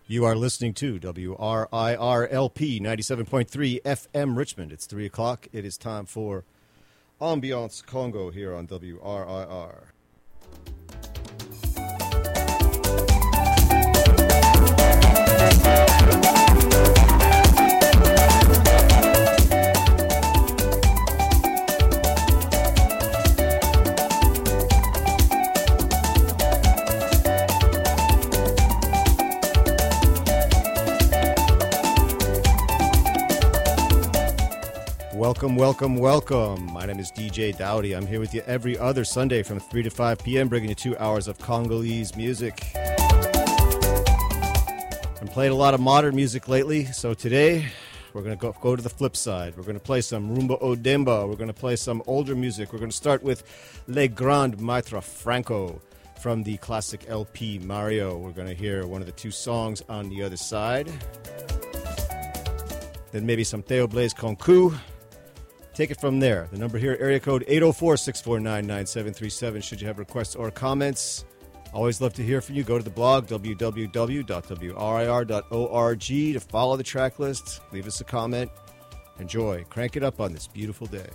You are listening to WRIRLP 97.3 FM Richmond. It's 3 o'clock. It is time for Ambiance Congo here on WRIR. Welcome, welcome, welcome. My name is DJ Dowdy. I'm here with you every other Sunday from 3 to 5 p.m., bringing you 2 hours of Congolese music. I've played a lot of modern music lately, so today we're going to go to the flip side. We're going to play some Rumba Odemba. We're going to play some older music. We're going to start with Le Grand Maître Franco from the classic LP Mario. We're going to hear one of the two songs on the other side. Then maybe some Theo Blaise Concu. Take it from there. The number here, area code 804-649-9737. Should you have requests or comments, always love to hear from you. Go to the blog, www.wrir.org, to follow the track list. Leave us a comment. Enjoy. Crank it up on this beautiful day.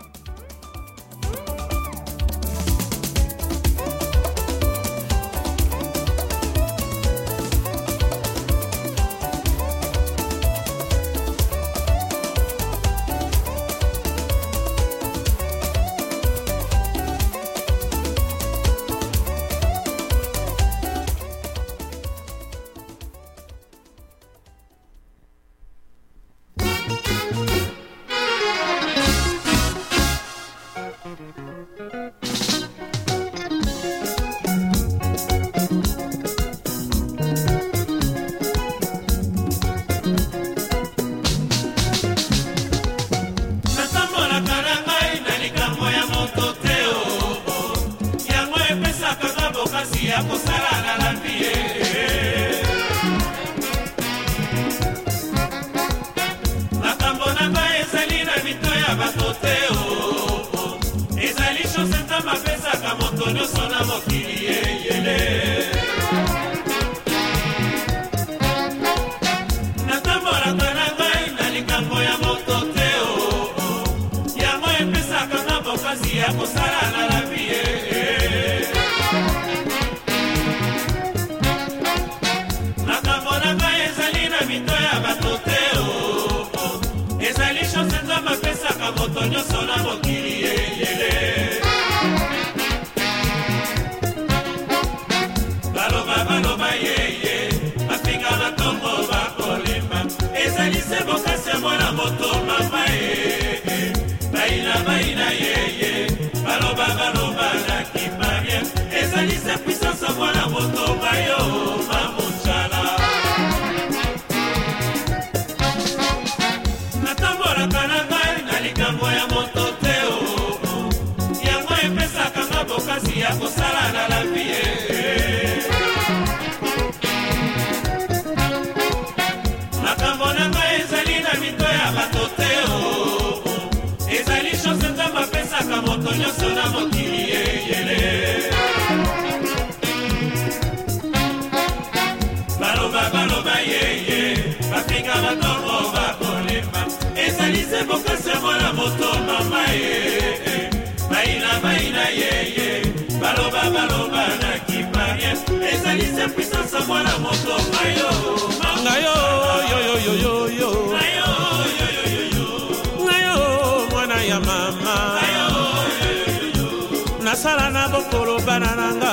Nasala na bokolo banananga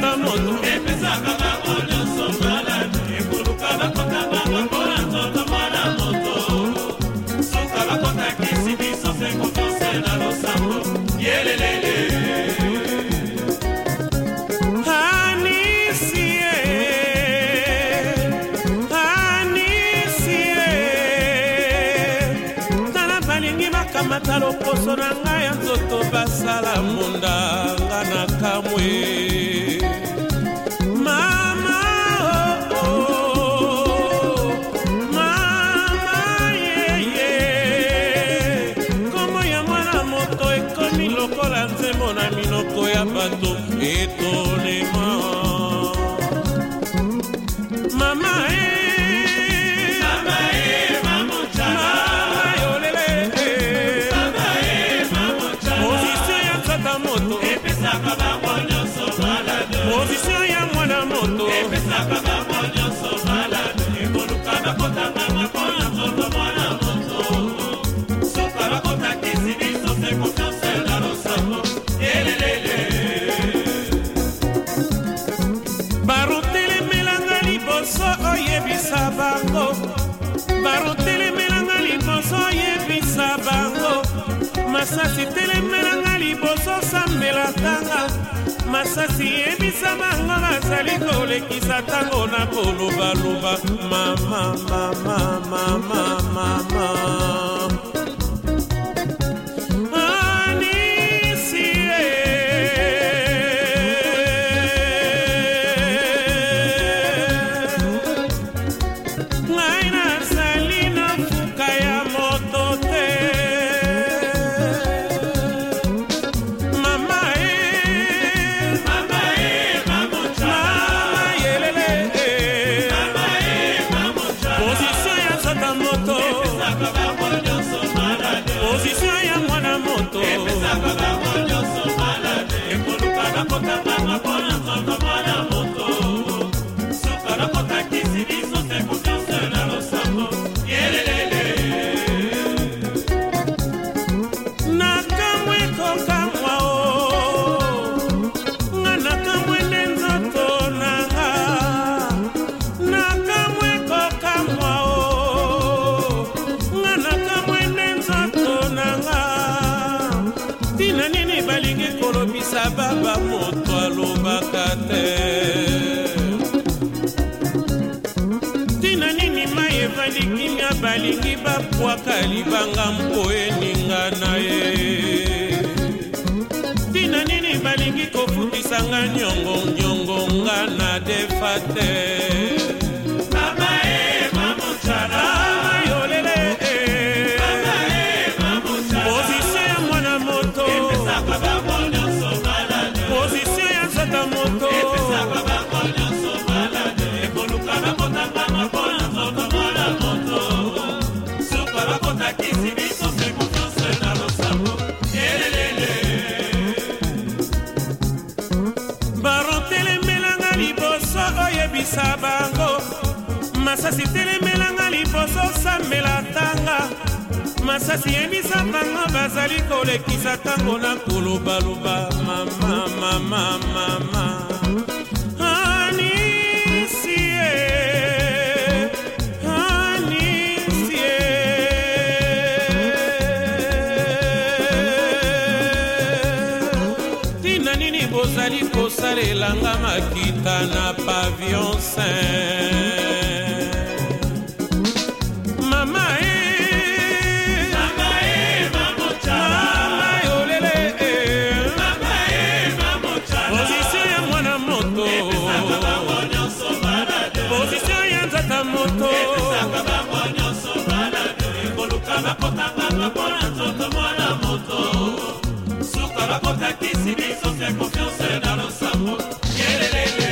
nzota moto epesaka bango nyonso malade ekoluka bakota bango mpona nzota mwana moto soka bakota kisi biso fe konfiance na losambo yelelele matalo poso na ngai ya nzoto basala munda nga na kamwe mama oh, oh, mama yeye komo ya mwana moto ekomi lokola nzembo na minoko ya bato etolema mama position ya mwana moto epesaka bango nyonso malade ekoluka bakota bango mpona nzoto mwana moto soka bakota kisi biso fe konfiance na losambo elelele barutelemelanga liboso oyebisa bango barutelemelanga liboso oyebisa bango masasi telemelanga liboso sambelatanga masasi yebisa bango bazali kolekisa ntango na kolobaluba mama mama mama mama anisie ngai nazali na fuka ya moto te position ya mwana moto epesaka bango nyonso malade ekoluka bakota bango mpona nzoto mwana moto soka bakota kisi biso fe konfiance na losambo yelelele nakamwe kokamwa o nga nakamwe nde nzoto nanga nakamwe kokamwa o nga nakamwe nde nzoto nanga tina nini balingi kolobisa baba moto alobaka te tina nini mai evandi kimia balingi bapwaka libanga mpo eninga na ye tina nini balingi kofutisanga nyongo nga na defa te mama mamuchala yolele position ya mwana moto epesaka bango nyonso malade position ya nzota moto epesaka bango nyonso malade ekoluka bakota bango mpona nzoto mwana moto soka bakota kisi biso fe konfiance na losambo elelele barotelemelanga liboso oyebisa bango masasi telemelanga liboso sambelatanga masasi yebisa bango bazali kolekisa ntango na kolobaluba mama mama mama anisie anisie tina nini bozali kosalelanga makita na pavillon saint mama position ya mwana moto position ya nzota moto epesaka bango nyonso malade ekoluka bakota bango mpona nzoto mwana moto soka bakota kisi biso fe konfiance na losambo yelelele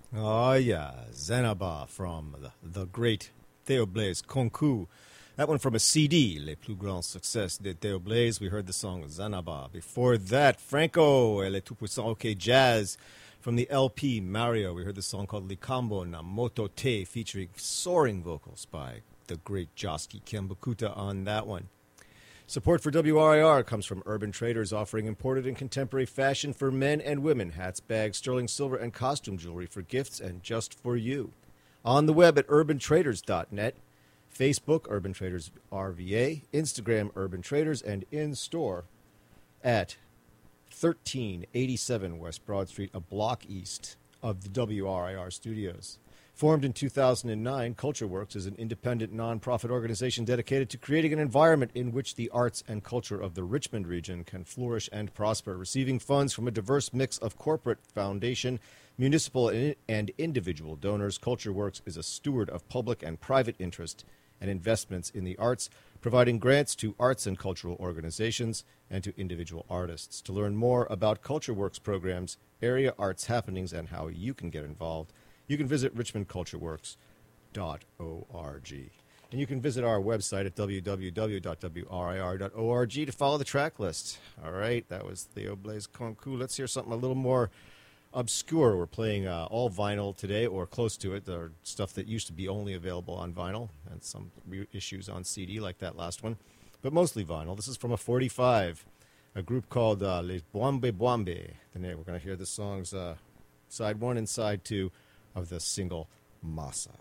Oh, yeah. Zanaba from the great Theo Blaise Concours. That one from a CD, Les Plus Grands Succès de Theo Blaise. We heard the song Zanaba. Before that, Franco et les Tout-Puissants OK Jazz from the LP Mario. We heard the song called Likambo na Moto Te, featuring soaring vocals by the great Joski Kiambukuta on that one. Support for WRIR comes from Urban Traders, offering imported and contemporary fashion for men and women, hats, bags, sterling silver, and costume jewelry for gifts and just for you. On the web at urbantraders.net, Facebook, Urban Traders RVA, Instagram, Urban Traders, and in-store at 1387 West Broad Street, a block east of the WRIR studios. Formed in 2009, CultureWorks is an independent nonprofit organization dedicated to creating an environment in which the arts and culture of the Richmond region can flourish and prosper. Receiving funds from a diverse mix of corporate, foundation, municipal, and individual donors, CultureWorks is a steward of public and private interest and investments in the arts, providing grants to arts and cultural organizations and to individual artists. To learn more about CultureWorks programs, area arts happenings, and how you can get involved, you can visit richmondcultureworks.org. And you can visit our website at www.wrir.org to follow the track list. All right, that was Theo Blaise Concours. Let's hear something a little more obscure. We're playing all vinyl today, or close to it. There are stuff that used to be only available on vinyl, and some issues on CD like that last one, but mostly vinyl. This is from a 45, a group called Les Bwambe Bwambe. We're going to hear the songs side 1 and side 2 of the single Massa.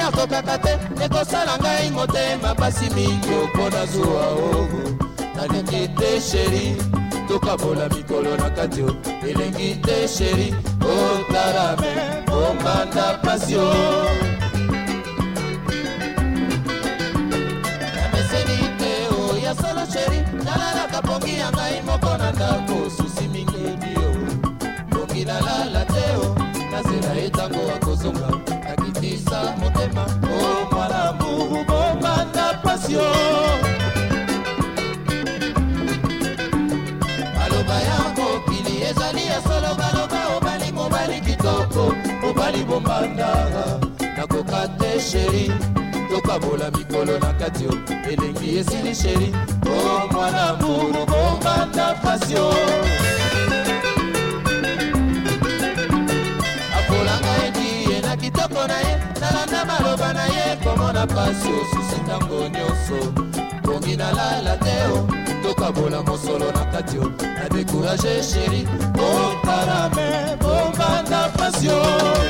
nakokaka te ekosala ngai motema pasi mingi mpo nazwa o nalingi te sheri tokabola mikolo na kati o elengi te sheri otarame omanda pasio nameseni te o ya solo sheri nalalaka pongi ya ngai moko na ndako susi mingeli o pongi nalala te o nazela etango akozonga nakitisa motema o malamu omanda pasio ezali ya solo baloba obali mobali kitoko obali bombandaka nakoka te sheri tokabola mikolo na kati o elengi esili sheri o mwana muru bombanda pasio akolanga edi na kitoko na ye nalanda maloba na ye komona pasio susi ntango nyonso pongi nalala te o tokabola mosolo na kati o na découragé sheri otarame bombanda pasio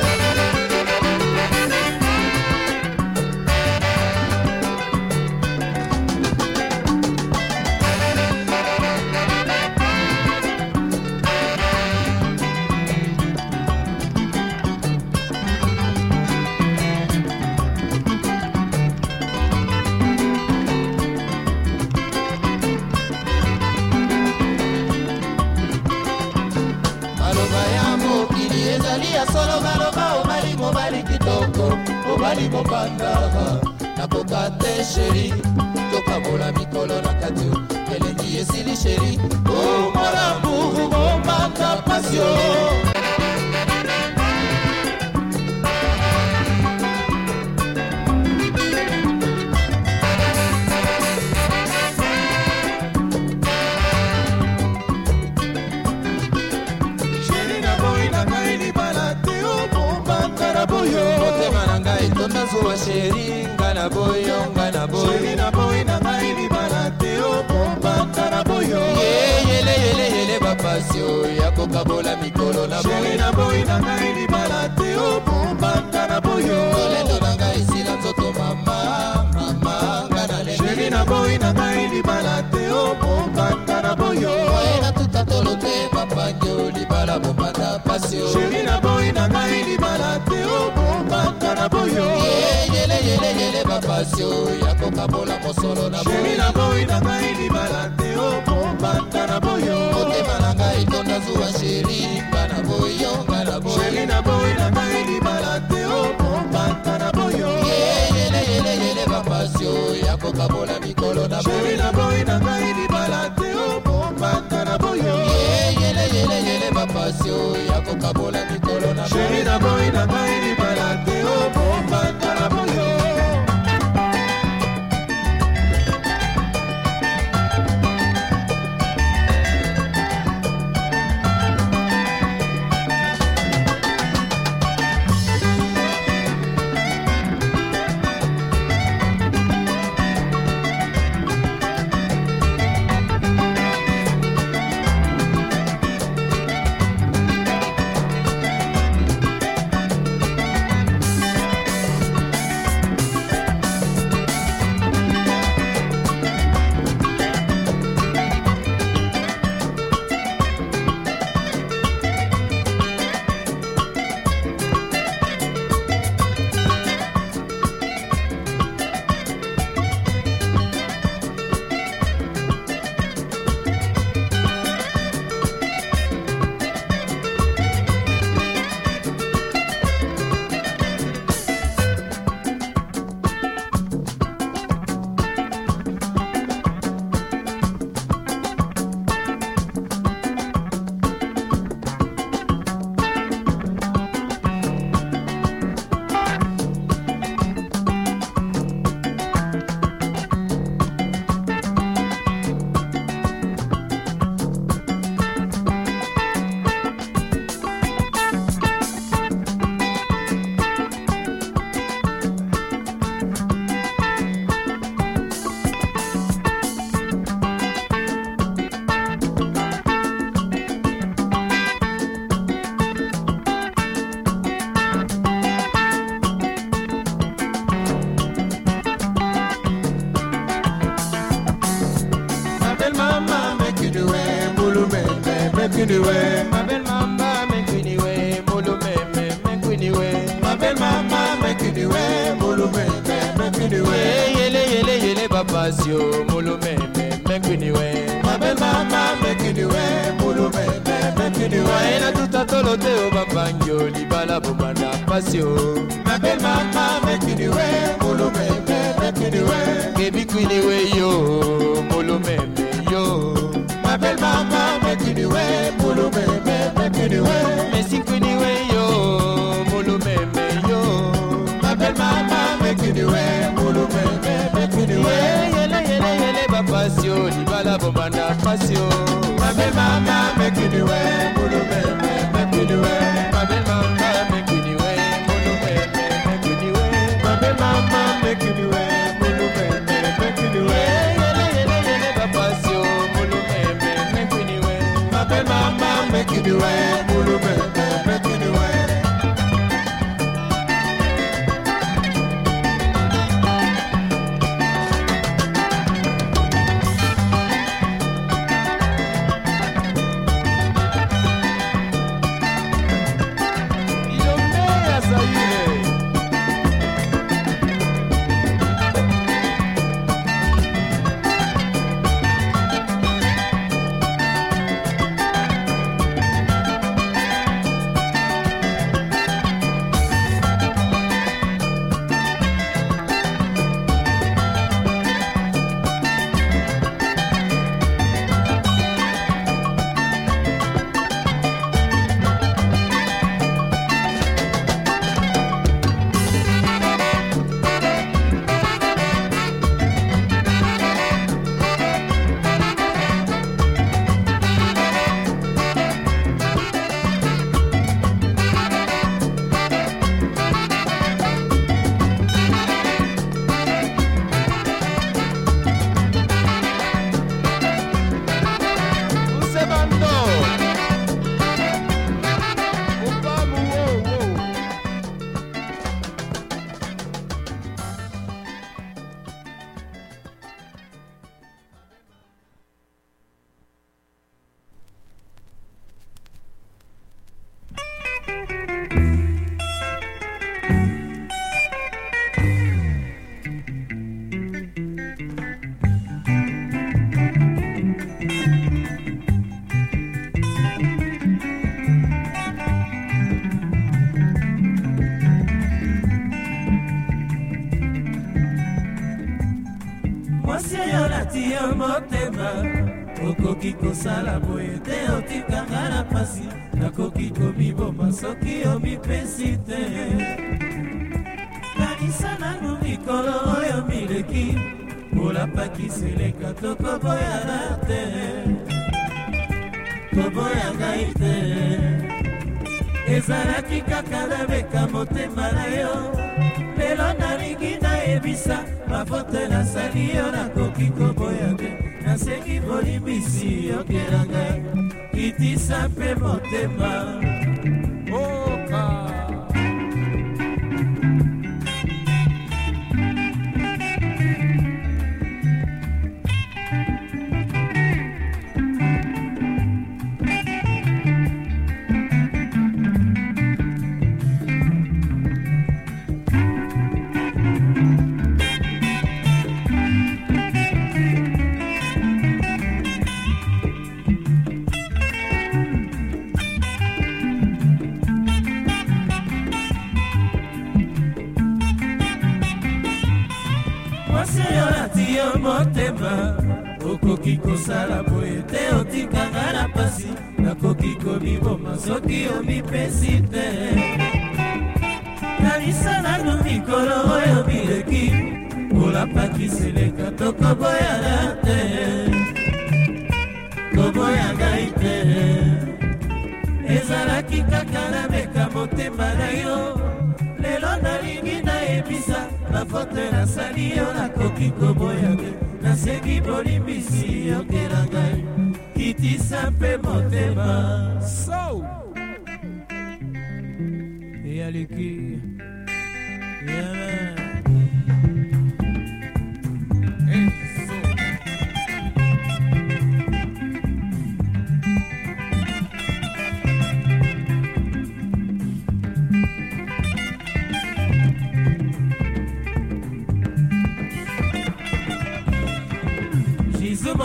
solo maloba obali mobali kitoko obali mobandaka nakoka te sheri tokabola mikolo na kati elengi esili sheri o malamu bombanda pasio motema na ngai tonda zuwa sheri ngana boyo ngana boyo sheri na boy na ngai libala te o bomba ngana boyo yele yele yele bapasio ya kokabola mikolo na boyo sheri na boy na ngai libala te o bomba ngana boyo lendo na ngai sila nzoto mama mama ngana le sheri na boy na ngai libala te o bomba ngana boyo na tuta tolo te papa nyo libala bomba na pasio sheri na boy na ngai libala te o na boyo yele yele yele bapasio ya kokabola mosolo na boyo sheri na boy na ngai libala te o bombanda na boyo motema na ngai tonda zuwa sheri ngana boyo ngana boyo sheri na boy na ngai libala te o bombanda na boyo yele yele yele bapasio ya kokabola mikolo na boyo sheri na boy na ngai libala te o bombanda na boyo yele yele yele bapasio ya kokabola mikolo na boyo sheri na boy na ngai libala te o bombanda na boyo anyway. Ma belle mama, make anyway. Molo meme, make anyway. Ma belle mama, make anyway. Molo meme, make anyway. Yele babasio, molo meme, make anyway. Ma belle mama, make anyway. Molo meme, make anyway. Ena tuta tolote o babangyo, libala bomana pasio. Ma belle mama, make anyway. Molo meme, make anyway. Baby queen anyway yo, molo meme yo. Ma belle mama, make anyway. Molo meme, make anyway. Messing queen anyway yo, molo meme yo. Ma belle mama, make anyway. Molo meme, make anyway. Yele babasio, libala bomana pasio. Ma belle mama, make anyway. Molo meme, make anyway. Ma belle mama, make anyway. Molo meme, make anyway. Ma belle mama, make anyway. Molo meme, make anyway. Yele babasio, molo meme, make anyway. Ma belle mama, make anyway. Molo meme, make anyway. Okoki kosala boye te otikanga na pasi nakoki komiboma soki omipesi te kanisa nanu mikolo oyo mileki olapakiseleka tokoboyana te koboya ngai te ezalaki kaka nabeka motema na yo lelo nalingi nayebisa mafote nasali yo nakoki koboya te nasengi bolimbisi yokela ngai kitisa mpe motema oka motema okoki kosala boye te otikanga na pasi nakoki komiboma soki omipesi te kanisa nanu mikolo oyo mileki olapakiseleka tokoboyana te koboya ngai te ezalaki kaka nameka motema na yo lelo nalingi nayebisa bafote nasali yo nakoki koboya te nasengi bolimbisi yokela ngai kitisa mpe motema so eyaleki yeah.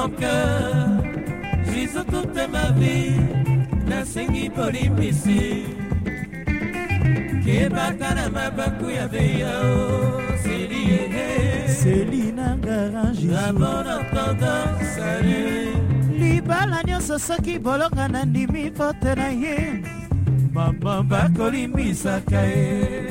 mon cœur, Jésus toute ma vie, nasengi polimbisi. Kebaka na mabaku ya beyao, Céline Ngara Jésus. La bonne entendant, salut. Libala nyonso soki bolonga na ndimi pote na ye, mama bakolimbisaka ye.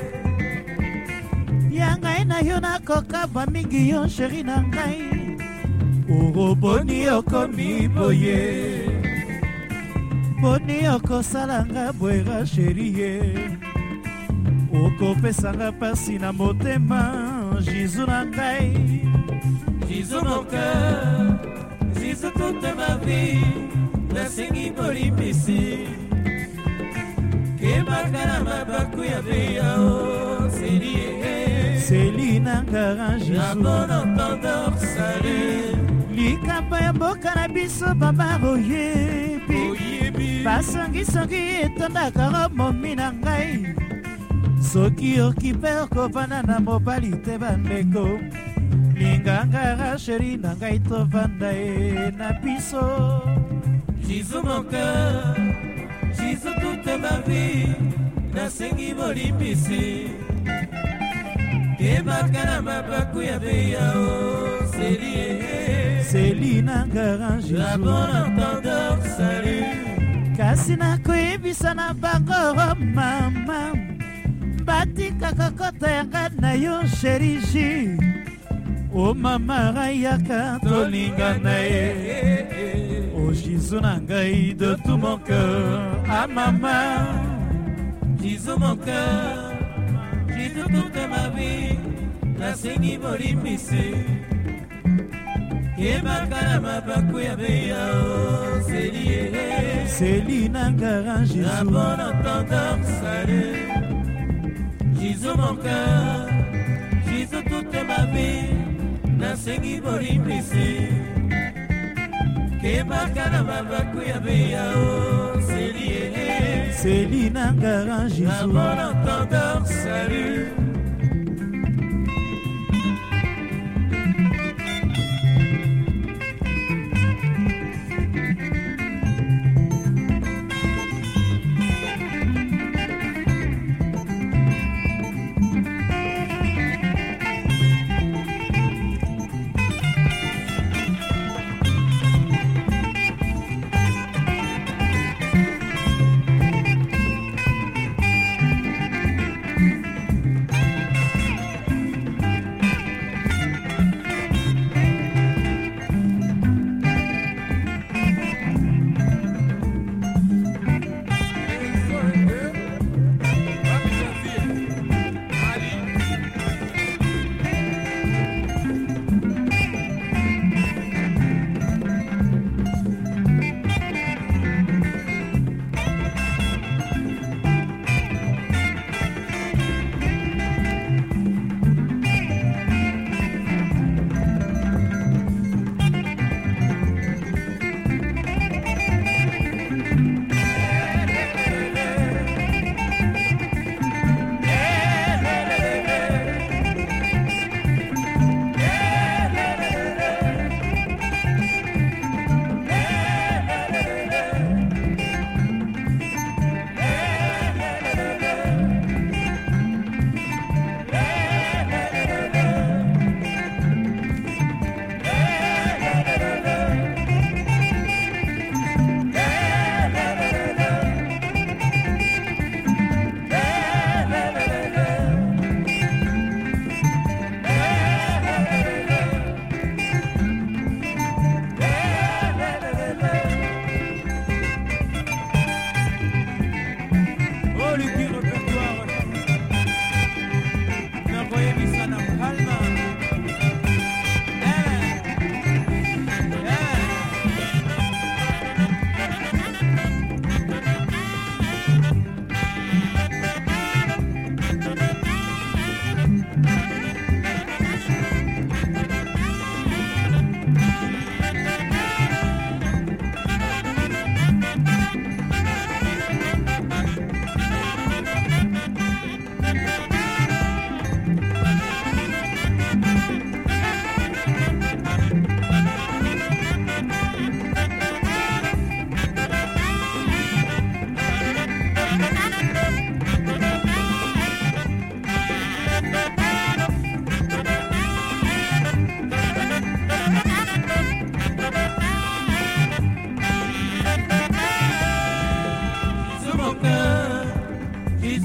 Ya ngai na yo nakokaba mingi yo sheri na ngai, oroboni okomi boye, boni okosalanga bwera sheri ye, okopesanga pasi na motema Jésus na ngai. Jésus mon cœur, Jésus toute ma vie, nasengi polimbisi. Kebaka na mabaku ya beyao, Céline Ngara Jésus. La bonne entendeur, salut. Likamba ya mboka na biso baba oyebi, basongisongi etondaka momi na ngai. Soki okipe okobana na mobali te bandeko, linga Ngara sheri na ngai tovanda ye na biso. Jésus mon cœur, Jésus toute ma vie, nasengi bolimbisi. Kebaka na mabaku ya beyao, Céline Ngara Jésus. La bonne entendeur, salut. Kasi nakoyebisa na bango mama, batika kokota yanga na yo sheriji. O mama rayaka tolinga na ye, o Jésus na ngai de tout mon cœur. Ah maman, Jésus mon cœur, Jésus toute ma vie, nasengi bolimbisi. Kebaka na mabaku ya beyao, Céline Ngara Jésus. La bonne entendeur, salut. Jésus mon cœur, Jésus toute ma vie, nasengi bolimbisi. Kebaka na mabaku ya beyao, Céline Ngara Jésus. La bonne entendeur, salut.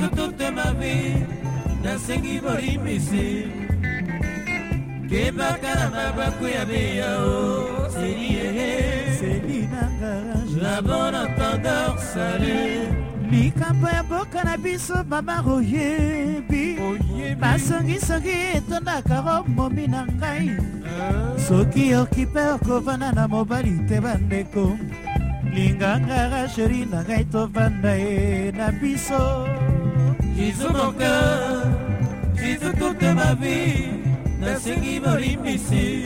jizo toute ma vie nasengi bolimbisi kebaka na mabaku ya beyao Céline Garage la bonne entendeur salut likambo ya mboka na biso mama oyebi basongisongi etondaka romomi na ngai soki okipe okovanda na mobali te bandeko lingangara sheri na ngai tovanda ye na biso jizo mon cœur jizo toute ma vie nasengi bolimbisi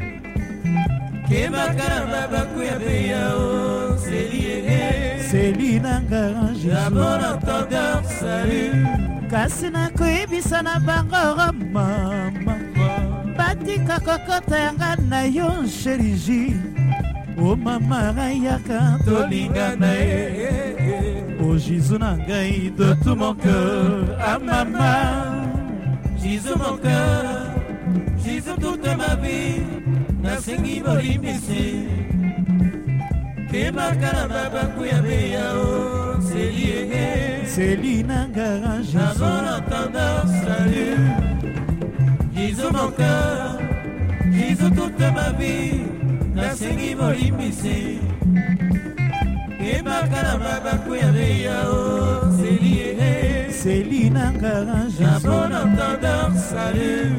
kebaka na mabaku ya beyao Céline Garage la bonne entendeur salut kasi nakoyebisa na bango mama batika kokota yanga na yo sheriji o mama yaka tolingana ye o jizu na ngai de tout mon cœur ah mama jizo mon cœur jizo toute ma vie nasengi bolimbisi kebaka na mabaku ya beyao Céline Garage la bonne entendeur salut jizo mon cœur jizo toute ma vie nasengi bolimbisi kebaka na mabaku ya beyao Céline Garage la bonne entendeur salut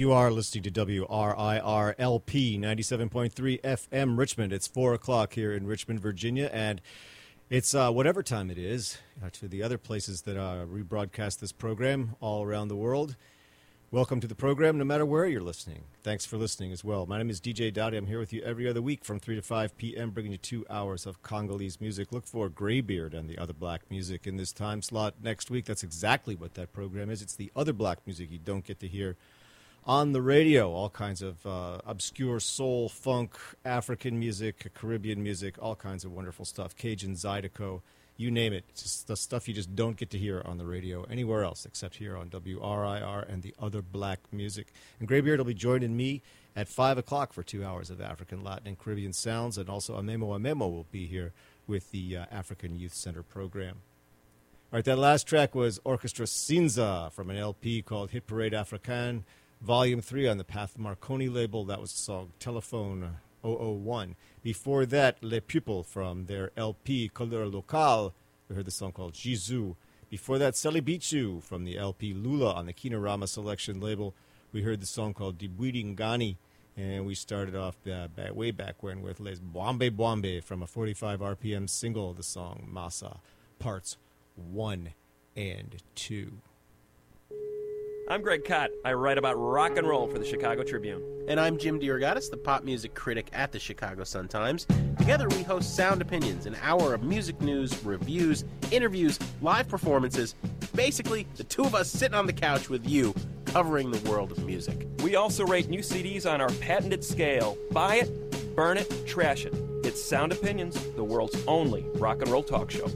You are listening to WRIR LP 97.3 FM Richmond. It's 4 o'clock here in Richmond, Virginia, and it's whatever time it is to the other places that rebroadcast this program all around the world. Welcome to the program, no matter where you're listening. Thanks for listening as well. My name is DJ Dowdy. I'm here with you every other week from 3 to 5 p.m., bringing you 2 hours of Congolese music. Look for Greybeard and the Other Black Music in this time slot next week. That's exactly what that program is. It's the other black music you don't get to hear on the radio. All kinds of obscure soul, funk, African music, Caribbean music, all kinds of wonderful stuff. Cajun, Zydeco, you name it. It's just the stuff you just don't get to hear on the radio anywhere else except here on WRIR and the Other Black Music. And Greybeard will be joining me at 5 o'clock for 2 hours of African, Latin, and Caribbean sounds. And also Amemo will be here with the African Youth Center program. All right, that last track was Orchestra Sinza from an LP called Hit Parade Africaine, Volume 3 on the Path Marconi label. That was the song Telephone 001. Before that, Les Pupils from their LP Couleur Locale. We heard the song called Jizou. Before that, Celibichu from the LP Lula on the Kinarama Selection label. We heard the song called Dibwidi Ngani. And we started off way back when with Les Bwambe Bwambe from a 45 RPM single of the song Massa, Parts 1 and 2. I'm Greg Kot. I write about rock and roll for the Chicago Tribune. And I'm Jim DeRogatis, the pop music critic at the Chicago Sun-Times. Together we host Sound Opinions, an hour of music news, reviews, interviews, live performances. Basically, the two of us sitting on the couch with you, covering the world of music. We also rate new CDs on our patented scale. Buy it, burn it, trash it. It's Sound Opinions, the world's only rock and roll talk show.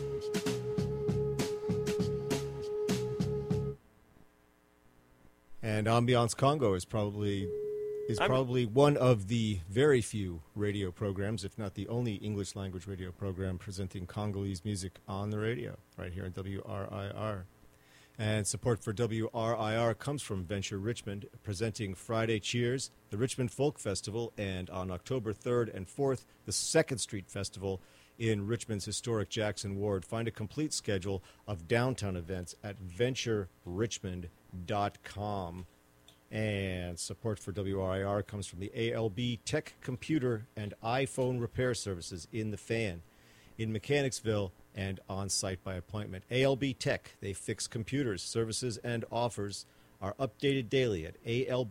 And Ambiance Congo is probably one of the very few radio programs, if not the only English-language radio program presenting Congolese music on the radio, right here on WRIR. And support for WRIR comes from Venture Richmond, presenting Friday Cheers, the Richmond Folk Festival, and on October 3rd and 4th, the 2nd Street Festival in Richmond's historic Jackson Ward. Find a complete schedule of downtown events at venturerichmond.com. And support for WRIR comes from the ALB Tech Computer and iPhone Repair Services in the Fan, in Mechanicsville, and on-site by appointment. ALB Tech, they fix computers. Services and offers are updated daily at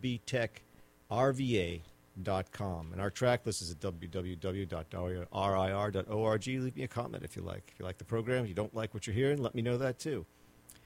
albtechrva.com. And our track list is at www.rir.org. Leave me a comment if you like. If you like the program, you don't like what you're hearing, let me know that too.